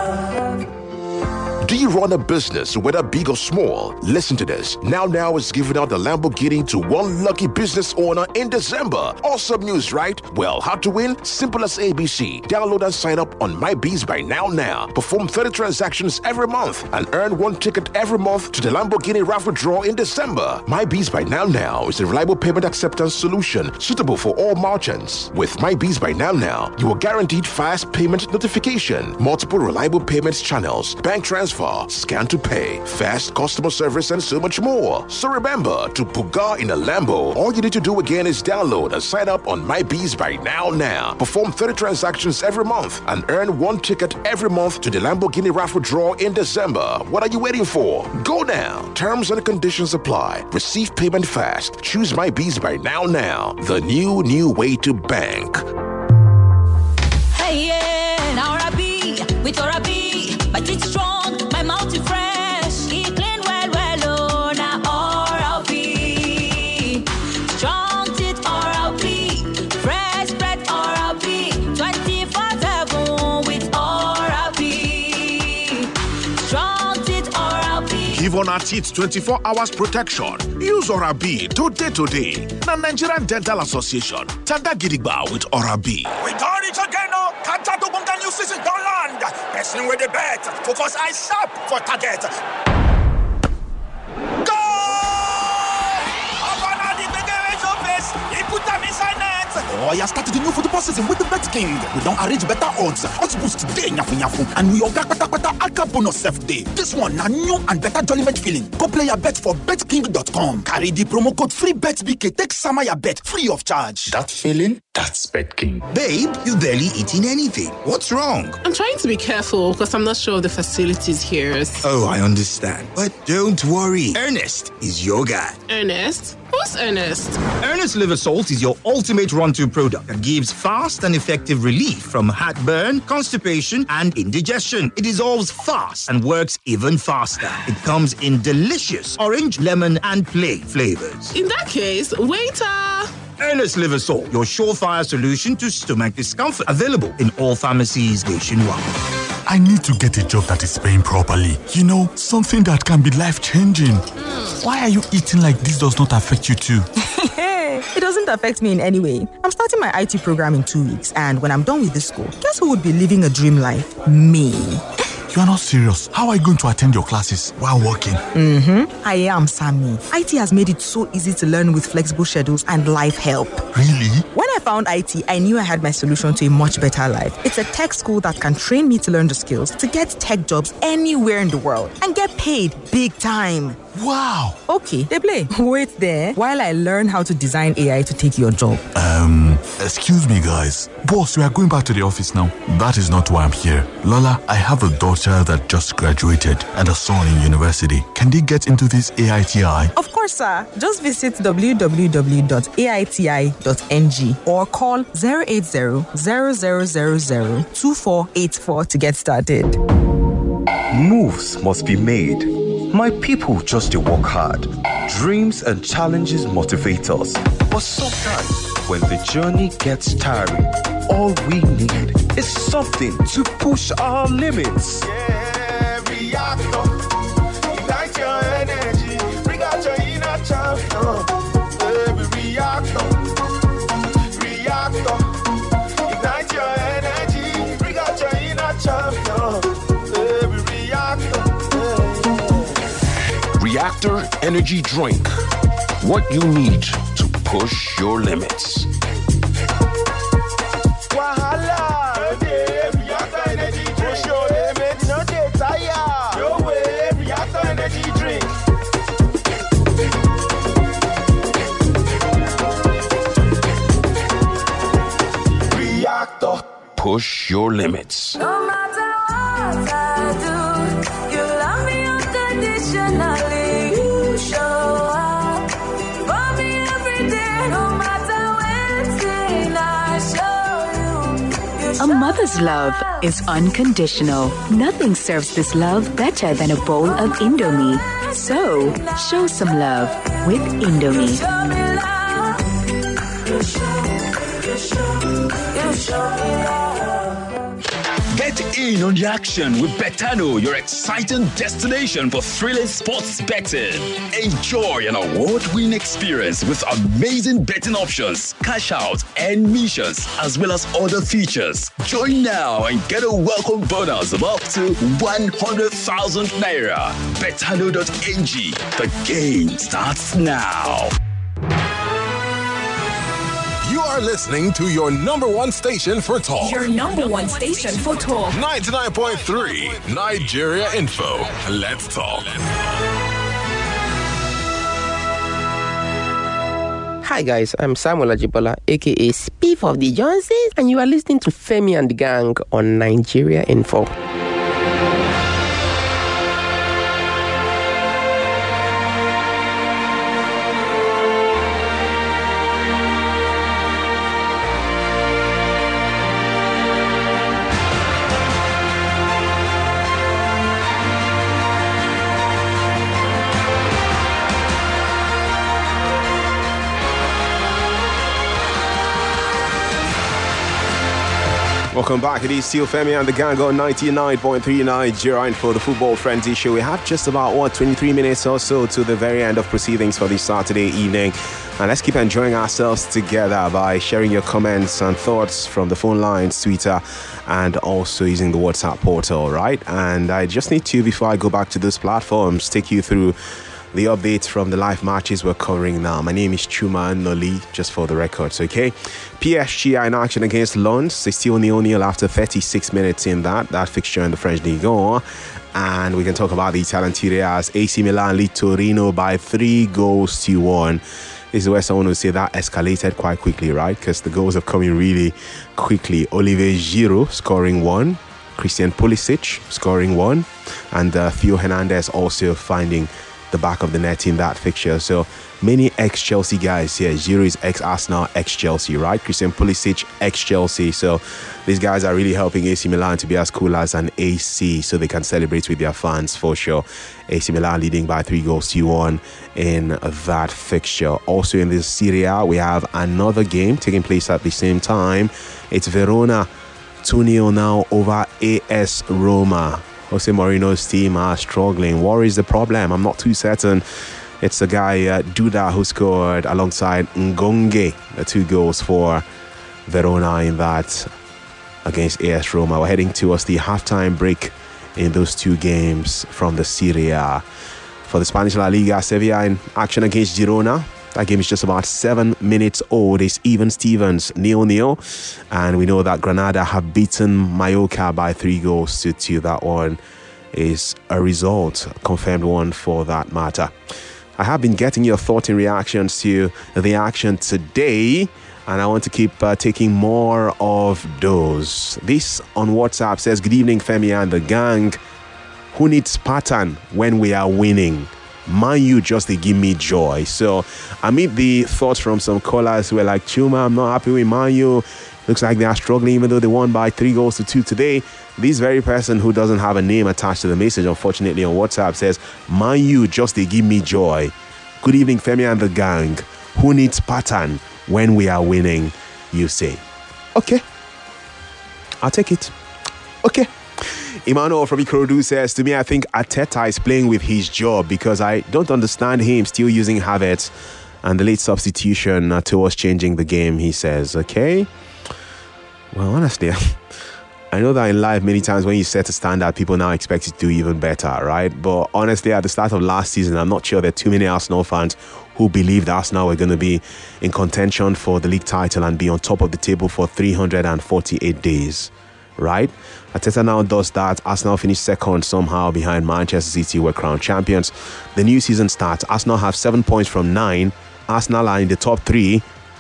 Do you run a business, whether big or small? Listen to this. Now is giving out the Lamborghini to one lucky business owner in December. Awesome news, right? Well, how to win? Simple as ABC. Download and sign up on MyBees by now. Perform 30 transactions every month and earn one ticket every month to the Lamborghini raffle draw in December. MyBees by now is a reliable payment acceptance solution suitable for all merchants. With MyBees by now, you are guaranteed fast payment notification, multiple reliable payments channels, bank transfer, transfer, scan to pay, fast customer service, and so much more. So remember, to Buga in a Lambo, all you need to do again is download and sign up on MyBees by now. Perform 30 transactions every month and earn 1 ticket every month to the Lamborghini raffle draw in December. What are you waiting for? Go now. Terms and conditions apply. Receive payment fast. Choose MyBees by now. The new way to bank. Hey, yeah, now Orabi, with Orabi, but it's strong, my mouth is fresh, it clean well, oh, now Orabi, strong teeth Orabi, fresh bread Orabi, 24/7 with Orabi, strong teeth Orabi. Give on our teeth 24 hours protection. Use Orabi today. Na Nigerian Dental Association. Tanda Gidigba with Orabi. We done it again, no. Kanta to Bunga new season don't land. Person with the bet. Focus eye sharp for target. Go! Abana the big face. He put them inside net. Oh, you started the new football season with the Bet King. We don't arrange better odds. Odds boost today, nyafu. And we oga kwata alka bonus self day. This one, na new and better jollyment feeling. Go play your bet for betking.com. Carry the promo code FREEBETBK. Take some of your bet free of charge. That feeling? That's BetKing. Babe, you've barely eaten anything. What's wrong? I'm trying to be careful because I'm not sure of the facilities here. Oh, I understand. But don't worry. Ernest is your guy. Ernest? Who's Ernest? Ernest Liver Salt is your ultimate run-to product that gives fast and effective relief from heartburn, constipation, and indigestion. It dissolves fast and works even faster. It comes in delicious orange, lemon, and plain flavors. In that case, waiter! Ernest Liver Salt, your surefire solution to stomach discomfort. Available in all pharmacies nationwide. I need to get a job that is paying properly. You know, something that can be life-changing. Why are you eating like this does not affect you too? It doesn't affect me in any way. I'm starting my IT program in 2 weeks, and when I'm done with this school, guess who would be living a dream life? Me. You are not serious. How are you going to attend your classes while working? I am, Sammy. IT has made it so easy to learn with flexible schedules and life help. Really? When I found IT, I knew I had my solution to a much better life. It's a tech school that can train me to learn the skills to get tech jobs anywhere in the world and get paid big time. Wow. Okay, they play. Wait there while I learn how to design AI to take your job. Excuse me, guys. Boss, we are going back to the office now. That is not why I'm here. Lola, I have a daughter that just graduated and a son in university. Can they get into this AITI? Of course, sir. Just visit www.aiti.ng or call 080-0000-2484 to get started. Moves must be made. My people just to work hard. Dreams and challenges motivate us. But sometimes, when the journey gets tiring, all we need is something to push our limits. Yeah, reactor. Ignite your energy. Bring out your inner champion. Every reactor. Reactor. Ignite your energy. Bring out your inner champion. Every reactor. Reactor Energy Drink. What you need to push your limits. Reactor Energy Drink. Push your limits. No dey tire. No way. Reactor Energy Drink. Reactor. Push your limits. No matter what I do, you love me unconditionally. You show up for me every day, no matter when I show you. A mother's love is unconditional. Nothing serves this love better than a bowl of Indomie. So, show some love with Indomie. Get in on the action with Betano, your exciting destination for thrilling sports betting. Enjoy an award-winning experience with amazing betting options, cash out, and missions, as well as other features. Join now and get a welcome bonus of up to 100,000 Naira. Betano.ng. The game starts now. You are are listening to your number one station for talk. Your number one station for talk. 99.3 Nigeria Info. Let's talk. Hi guys, I'm Samuel Ajibola, aka Spiff of the Johnsons, and you are listening to Femi and the Gang on Nigeria Info. Welcome back. It is still Femi and the Gang on 99.3 Nigeria Info, the Football Frenzy Show. We have just about, 23 minutes or so to the very end of proceedings for this Saturday evening. And let's keep enjoying ourselves together by sharing your comments and thoughts from the phone lines, Twitter, and also using the WhatsApp portal, right? And I just need to, before I go back to those platforms, take you through the updates from the live matches we're covering now. My name is Chuma Noli, just for the records, okay? PSG are in action against Lens. It's still 0-0 after 36 minutes in that fixture in the French Ligue 1. And we can talk about the Italian Serie A's AC Milan lead Torino by 3-1. This is where someone would say that escalated quite quickly, right? Because the goals have come in really quickly. Olivier Giroud scoring 1. Christian Pulisic scoring 1. And Theo Hernandez also finding the back of the net in that fixture. So many ex-Chelsea guys here. Giroud is ex-Arsenal, ex-Chelsea, right? Christian Pulisic, ex-Chelsea. So these guys are really helping AC Milan to be as cool as an AC, so they can celebrate with their fans for sure. AC Milan leading by 3-1 in that fixture. Also in this Serie A, we have another game taking place at the same time. It's Verona 2-0 now over AS Roma. Jose Mourinho's team are struggling. What is the problem? I'm not too certain. It's the guy Duda who scored alongside Ngonge, the 2 goals for Verona in that against AS Roma. We're heading towards the halftime break in those 2 games from the Serie A. For the Spanish La Liga, Sevilla in action against Girona. That game is just about 7 minutes old. It's even Stevens, 0-0. And we know that Granada have beaten Mallorca by 3-2. That one is a result, confirmed one for that matter. I have been getting your thoughts and reactions to the action today, and I want to keep taking more of those. This on WhatsApp says, good evening, Femi and the Gang. Who needs pattern when we are winning? Man U just they give me joy. So amid the thoughts from some callers who were like, Chuma, I'm not happy with Man U. Looks like they are struggling even though they won by 3-2 today. This very person who doesn't have a name attached to the message, unfortunately, on WhatsApp says, Man U just they give me joy. Good evening, Femi and the Gang. Who needs pattern when we are winning, you say? Okay. I'll take it. Okay. Emmanuel from Ikorodu says, to me, I think Arteta is playing with his job because I don't understand him still using Havertz and the late substitution towards changing the game, he says. Okay. Well, honestly, I know that in life, many times when you set a standard, people now expect you to do even better, right? But honestly, at the start of last season, I'm not sure there are too many Arsenal fans who believed Arsenal were going to be in contention for the league title and be on top of the table for 348 days. Right? Arteta now does that. Arsenal finished second somehow behind Manchester City, were crowned champions. The new season starts. Arsenal have 7 points from 9. Arsenal are in the top 3.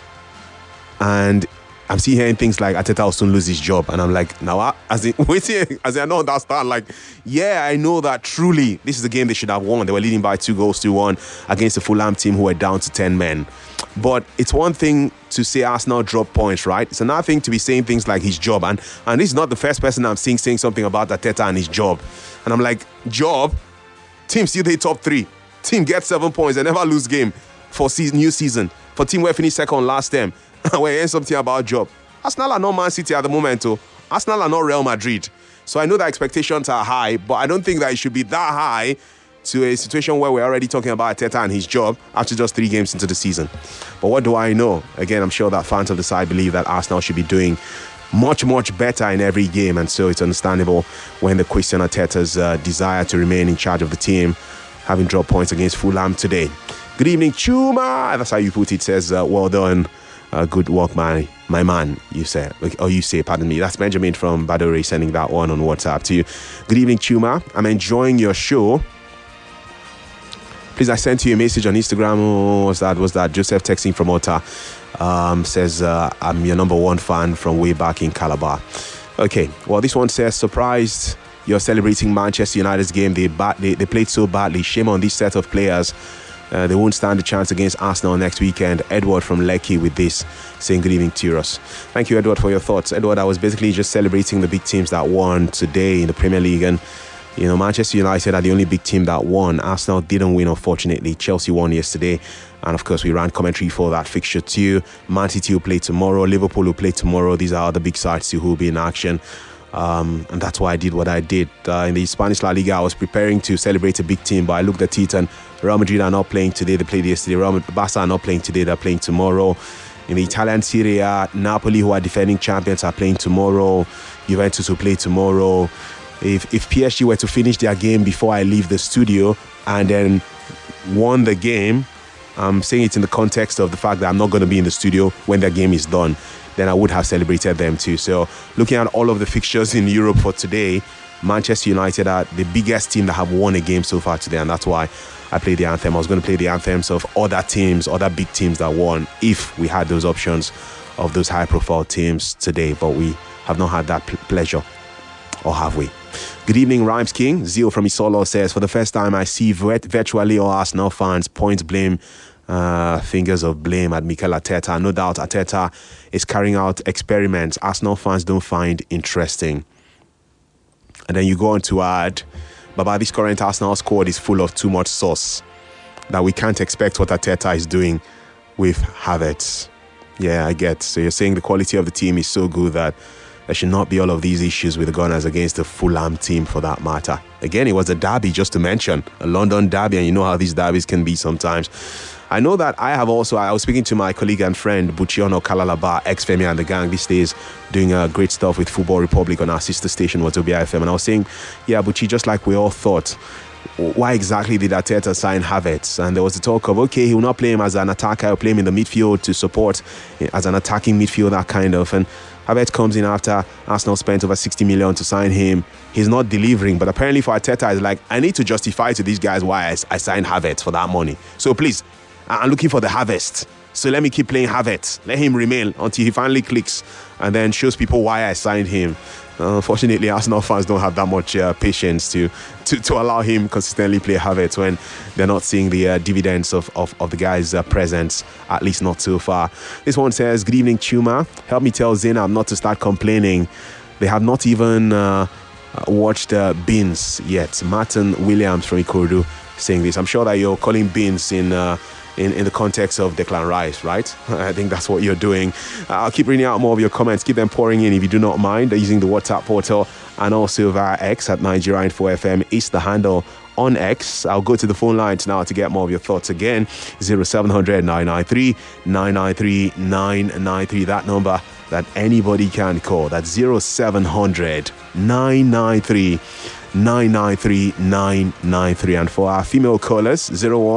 And I'm still hearing things like Arteta will soon lose his job. And I'm like, now, as I don't understand, like, yeah, I know that truly this is a game they should have won. They were leading by 2-1 against the Fulham team who were down to 10 men. But it's one thing to say Arsenal drop points, right? It's another thing to be saying things like his job. And this is not the first person I'm seeing saying something about Arteta and his job. And I'm like, job? Team still the top 3. Team gets 7 points. They never lose game for new season. For team where finished second last term. We're hearing something about job. Arsenal are not Man City at the moment, too. Arsenal are not Real Madrid. So I know that expectations are high, but I don't think that it should be that high to a situation where we're already talking about Arteta and his job after just 3 games into the season. But what do I know? Again, I'm sure that fans of the side believe that Arsenal should be doing much, much better in every game. And so it's understandable when they question Arteta's desire to remain in charge of the team, having dropped points against Fulham today. Good evening, Chuma. That's how you put it. Says, well done. Good work, my man, you say. Pardon me. That's Benjamin from Badore sending that one on WhatsApp to you. Good evening, Chuma. I'm enjoying your show. Please, I sent you a message on Instagram. Oh, was that? Joseph texting from Ota. Says, I'm your number one fan from way back in Calabar. Okay, well, this one says, surprised you're celebrating Manchester United's game. They played so badly. Shame on this set of players. They won't stand a chance against Arsenal next weekend. Edward from Lekki with this, saying good evening to us. Thank you, Edward, for your thoughts. Edward, I was basically just celebrating the big teams that won today in the Premier League. And, Manchester United are the only big team that won. Arsenal didn't win, unfortunately. Chelsea won yesterday. And, of course, we ran commentary for that fixture too. Man City will play tomorrow. Liverpool will play tomorrow. These are the big sides who will be in action. And that's why I did what I did. In the Spanish La Liga, I was preparing to celebrate a big team, but I looked at it and Real Madrid are not playing today. They played yesterday. Barca are not playing today. They're playing tomorrow. In the Italian Serie A, Napoli, who are defending champions, are playing tomorrow. Juventus will play tomorrow. If PSG were to finish their game before I leave the studio and then won the game, I'm saying it in the context of the fact that I'm not going to be in the studio when their game is done, then I would have celebrated them too. So looking at all of the fixtures in Europe for today, Manchester United are the biggest team that have won a game so far today, and that's why I played the anthem. I was going to play the anthems of other teams, other big teams that won, if we had those options of those high-profile teams today, but we have not had that pleasure, or have we? Good evening, Rhymes King. Zio from Isolo says, for the first time I see virtually all Arsenal fans point blame, fingers of blame at Mikel Arteta. No doubt Arteta is carrying out experiments Arsenal fans don't find interesting. And then you go on to add, Baba, this current Arsenal squad is full of too much sauce, that we can't expect what Arteta is doing with Havertz. Yeah, I get. So you're saying the quality of the team is so good that there should not be all of these issues with the Gunners against the Fulham team for that matter. Again, it was a derby, just to mention, a London derby, and you know how these derbies can be sometimes. I know that I was speaking to my colleague and friend, Buchiono Kalalaba, ex-Femi and the Gang, these days, doing great stuff with Football Republic on our sister station, Wazobia FM. And I was saying, yeah, Buchi, just like we all thought, why exactly did Arteta sign Havertz? And there was the talk of, okay, he will not play him as an attacker, he'll play him in the midfield to support as an attacking midfield, that kind of. And Havertz comes in after Arsenal spent over 60 million to sign him. He's not delivering, but apparently for Arteta, it's like, I need to justify to these guys why I signed Havertz for that money. So please, I'm looking for the harvest. So let me keep playing Havertz. Let him remain until he finally clicks and then shows people why I signed him. Unfortunately, Arsenal fans don't have that much patience to allow him consistently play Havertz when they're not seeing the dividends of the guy's presence, at least not so far. This one says, good evening, Chuma. Help me tell Zainab not to start complaining. They have not even watched Beans yet. Martin Williams from Ikorodu saying this. I'm sure that you're calling Beans in the context of Declan Rice, right? I think that's what you're doing. I'll keep reading out more of your comments. Keep them pouring in if you do not mind, using the WhatsApp portal and also via X at Nigeria Info FM is the handle on X. I'll go to the phone lines now to get more of your thoughts again. 0700 993 993 993. That number that anybody can call. That's 0700 993 993 993. And for our female callers,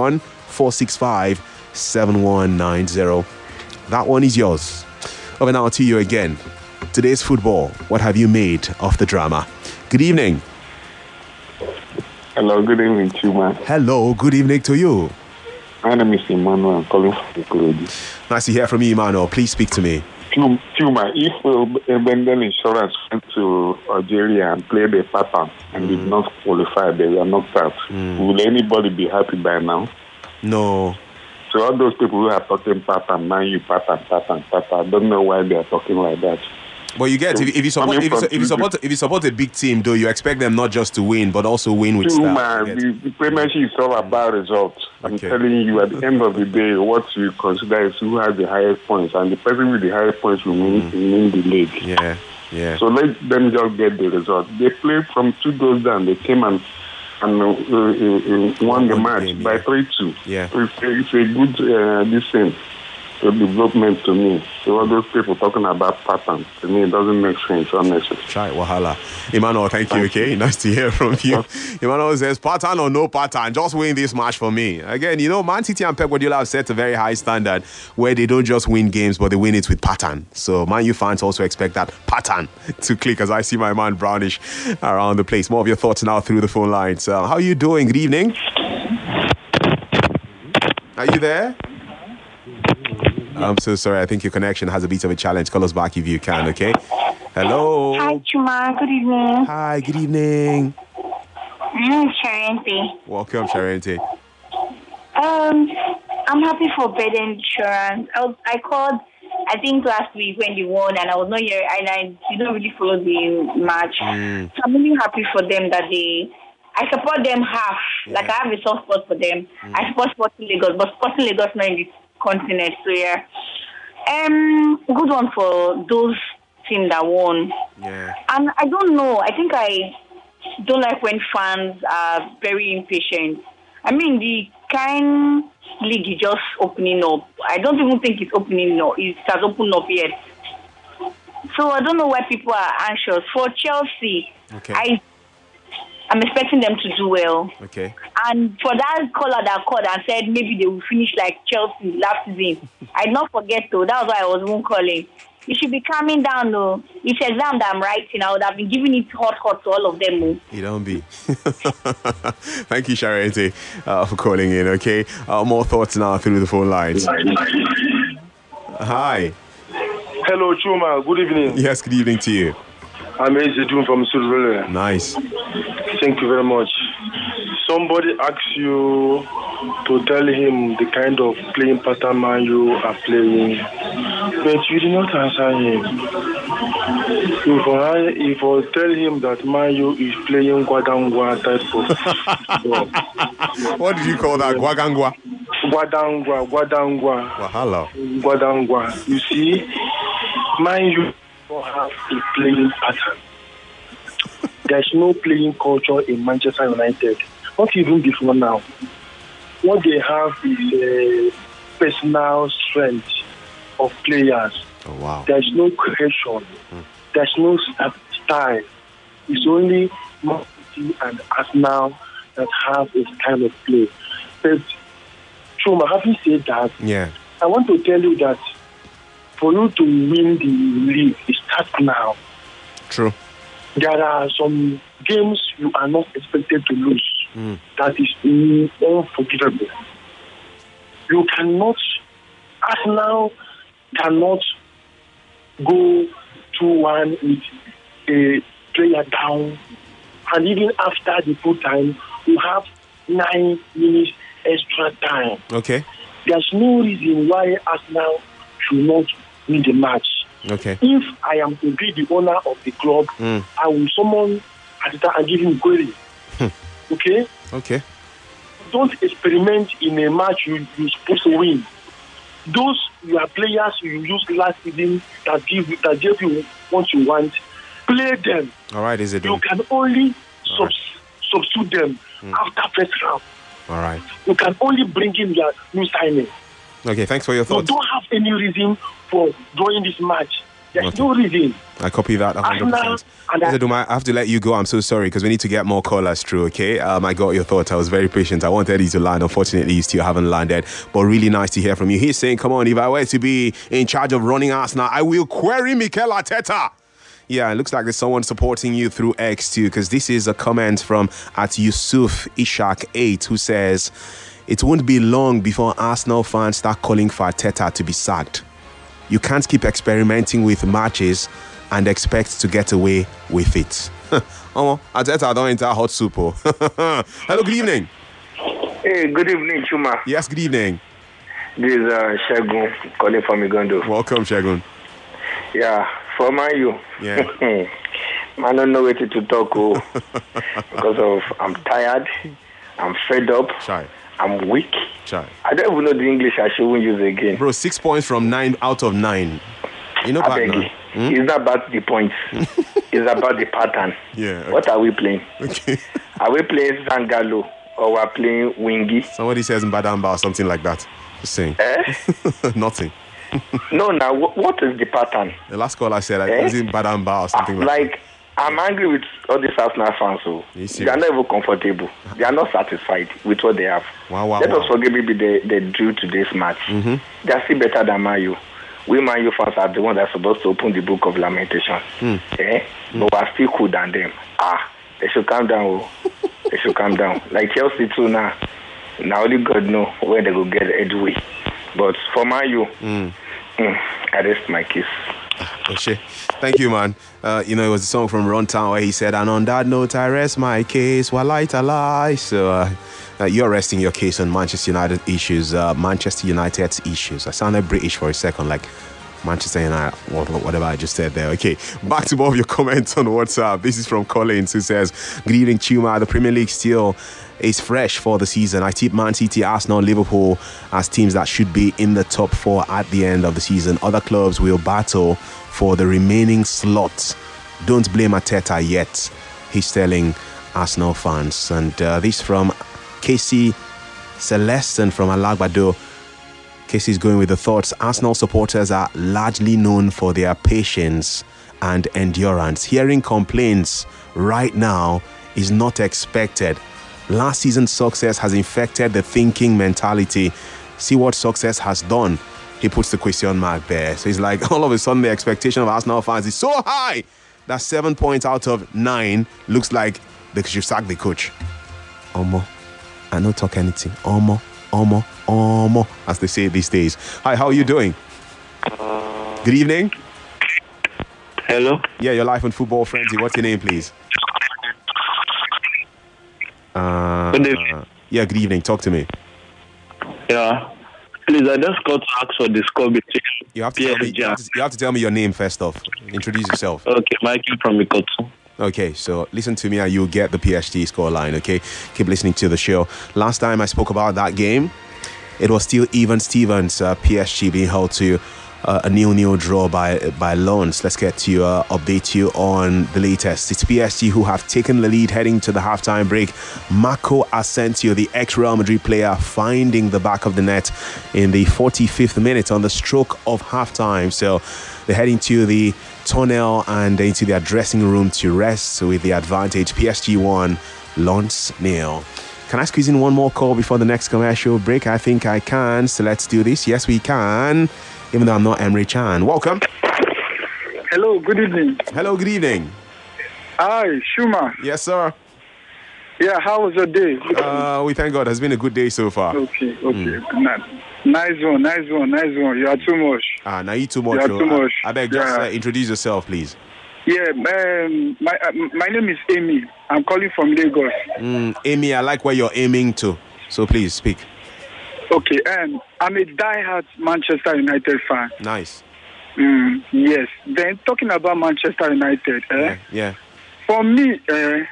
01-465-7190. That one is yours. Over now to you again. Today's football. What have you made of the drama? Good evening. Hello, good evening, Chuma. Hello, good evening to you. My name is Emmanuel. I'm calling from Ikorodu. Nice to hear from you, Emmanuel. Please speak to me. Chuma, if Bendel Insurance went to Algeria and played a pattern and did not qualify, they were knocked out, will anybody be happy by now? No. So all those people who are talking pattern, man, you pattern, I don't know why they are talking like that. But you get, if you support a big team, though, you expect them not just to win, but also win with style. The premiership is all about results. I'm telling you, at the end of the day, what you consider is who has the highest points, and the person with the highest points will win the league. Yeah. So let them just get the result. They played from 2 goals down. They came and won the match by 3-2. Yeah. It's a good this thing. development to me. So all those people talking about patterns, to me, it doesn't make sense, honestly. Try wahala. Emmanuel, thank you, okay? Nice to hear from you. Emmanuel says, pattern or no pattern, just win this match for me. Again, Man City and Pep Guardiola have set a very high standard where they don't just win games, but they win it with pattern. So Man U fans also expect that pattern to click as I see my man Brownish around the place. More of your thoughts now through the phone lines. How are you doing? Good evening. Are you there? I'm so sorry. I think your connection has a bit of a challenge. Call us back if you can, okay? Hello. Hi, Chuma. Good evening. Hi, good evening. Sharente. Welcome, Sharente. I'm happy for bed insurance. I called, I think, last week when they won, and I was not here, and I didn't really follow the match. So I'm really happy for them that I support them half. Yeah. Like, I have a soft spot for them. I support Sporting Lagos, but Sporting Lagos not in this continent. So, yeah. Good one for those teams that won. Yeah. And I don't know. I think I don't like when fans are very impatient. I mean, the kind league is just opening up. I don't even think it's opening up. It has opened up yet. So I don't know why people are anxious. For Chelsea, okay. I'm expecting them to do well. Okay. And for that caller that called and said maybe they will finish like Chelsea last season, I did not forget though. That was why I was even calling. You should be calming down though. This exam that I'm writing, I would have been giving it hot to all of them. Though. You don't be. Thank you, Sharente, for calling in, okay? More thoughts now through the phone lines. Hi. Hello, Chuma. Good evening. Yes, good evening to you. I'm Ezedun from Surville. Nice. Thank you very much. Somebody asked you to tell him the kind of playing pattern Man U are playing, but you did not answer him. If I tell him that Man U is playing Guadangwa type of ball. What did you call that? Guadangwa? Guadangwa. Wahala. Guadangwa. You see, Man U don't have a playing pattern. There's no playing culture in Manchester United. Not even before now. What they have is a personal strength of players. Oh, wow. There's no creation. There's no style. It's only Man City and Arsenal that have a style of play. But, Chuma, having said that, yeah, I want to tell you that for you to win the league, it starts now. True. There are some games you are not expected to lose. That is unforgivable. You cannot, Arsenal cannot go 2-1 with a player down, and even after the full time, you have 9 minutes extra time. Okay. There's no reason why Arsenal should not win the match. Okay. If I am to be the owner of the club, I will summon Ateta and give him query. Okay? Okay. Don't experiment in a match you're supposed to win. Those your players you used last season that give you what you want, play them. All right, is it? You can only substitute them after first round. All right. You can only bring in your new signing. Okay, thanks for your thoughts. You don't have any reason for drawing this match. There's no reason. I copy that 100%. I have to let you go. I'm so sorry because we need to get more callers through, okay? I got your thoughts. I was very patient. I wanted you to land. Unfortunately, you still haven't landed. But really nice to hear from you. He's saying, come on, if I were to be in charge of running Arsenal, I will query Mikel Arteta. Yeah, it looks like there's someone supporting you through X too, because this is a comment from at Yusuf Ishak 8 who says, it won't be long before Arsenal fans start calling for Arteta to be sacked. You can't keep experimenting with matches and expect to get away with it. Arteta don't enter hot soup. Hello, good evening. Hey, good evening, Chuma. Yes, good evening. This is Shegun calling from Igondo. Welcome, Shegun. Yeah, for you. Yeah. I don't know what to talk because of I'm tired, I'm fed up. Shy. I'm weak. Shy. I don't even know the English I shouldn't use again. Bro, 6 points from 9 out of 9. You know, it's not about the points. It's about the pattern. Yeah. Okay. What are we playing? Okay. Are we playing Zangalo or we're playing Wingy? Somebody says Mbadamba or something like that. Just saying. Eh? Nothing. No, now, what is the pattern? The last call I said, I was in Badamba or something like I'm angry with all these Arsenal fans. So they are not even comfortable. They are not satisfied with what they have. Let us forget maybe they drew today's match. They are still better than Man U. We Man U fans are the ones that are supposed to open the book of lamentation. But we are still cool than them. They should calm down. They should calm down. Like Chelsea too now. Now only God know where they will get headway. But for Man U, I rest my case. Okay. Thank you, man. It was a song from Runtown where he said, and on that note, I rest my case while I lie. So you're resting your case on Manchester United issues, Manchester United's issues. I sounded British for a second, like Manchester United, whatever I just said there. Okay, back to more of your comments on WhatsApp. This is from Collins, who says, good evening, Chuma. The Premier League still is fresh for the season. I tip Man City, Arsenal, Liverpool as teams that should be in the top 4 at the end of the season. Other clubs will battle for the remaining slots. Don't blame Arteta yet, he's telling Arsenal fans. And this from Casey Celestin from Alagbado. Casey's going with the thoughts. Arsenal supporters are largely known for their patience and endurance. Hearing complaints right now is not expected. Last season's success has infected the thinking mentality. See what success has done. He puts the question mark there. So it's like all of a sudden the expectation of Arsenal fans is so high that 7 points out of 9 looks like they should sack the coach. Omo, I don't talk anything. Omo, as they say these days. Hi, how are you doing? Good evening. Hello. Yeah, you're live on Football Frenzy. What's your name, please? Yeah, good evening. Talk to me. Yeah. Please, I just got to ask for the score between you have to tell me your name first off. Introduce yourself. Okay, Michael from Ikotu. Okay, so listen to me and you'll get the PSG scoreline, okay? Keep listening to the show. Last time I spoke about that game, it was still even Stevens, PSG being held to a 0-0 draw by Lens. Let's get to update you on the latest. It's PSG who have taken the lead heading to the halftime break. Marco Asensio, the ex-Real Madrid player, finding the back of the net in the 45th minute on the stroke of halftime. So they're heading to the tunnel and into their dressing room to rest with the advantage. PSG 1, Lens 0. Can I squeeze in one more call before the next commercial break? I think I can. So let's do this. Yes, we can. Even though I'm not Emre Chan. Welcome. Hello, good evening. Hello, good evening. Hi, Shuma. Yes, sir. Yeah, how was your day? We thank God. It's been a good day so far. Okay. Nice one. You are too much. Now you too much. You are too much. I beg, just introduce yourself, please. Yeah, my name is Amy. I'm calling from Lagos. Amy, I like where you're aiming to. So please speak. Okay, I'm a die-hard Manchester United fan. Nice. Yes. Then talking about Manchester United, Yeah. For me,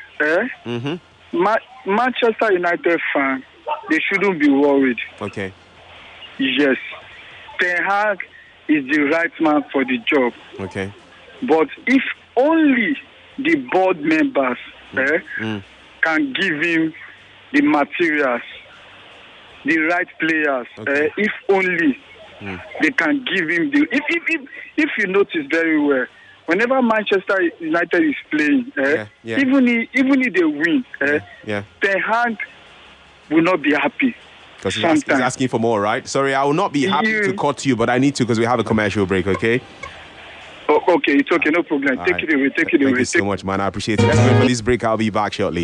Manchester United fan, they shouldn't be worried. Okay. Yes. Ten Hag is the right man for the job. Okay. But if only the board members can give him the materials, the right players, if only they can give him the... If you notice very well, whenever Manchester United is playing, even if they win, Ten Hag will not be happy. Because he's asking for more, right? Sorry, I will not be happy to cut you, but I need to because we have a commercial break, okay? Oh, okay, it's okay, no problem. Take it away. Thank you so much, man. I appreciate it. Let's go for this break. I'll be back shortly.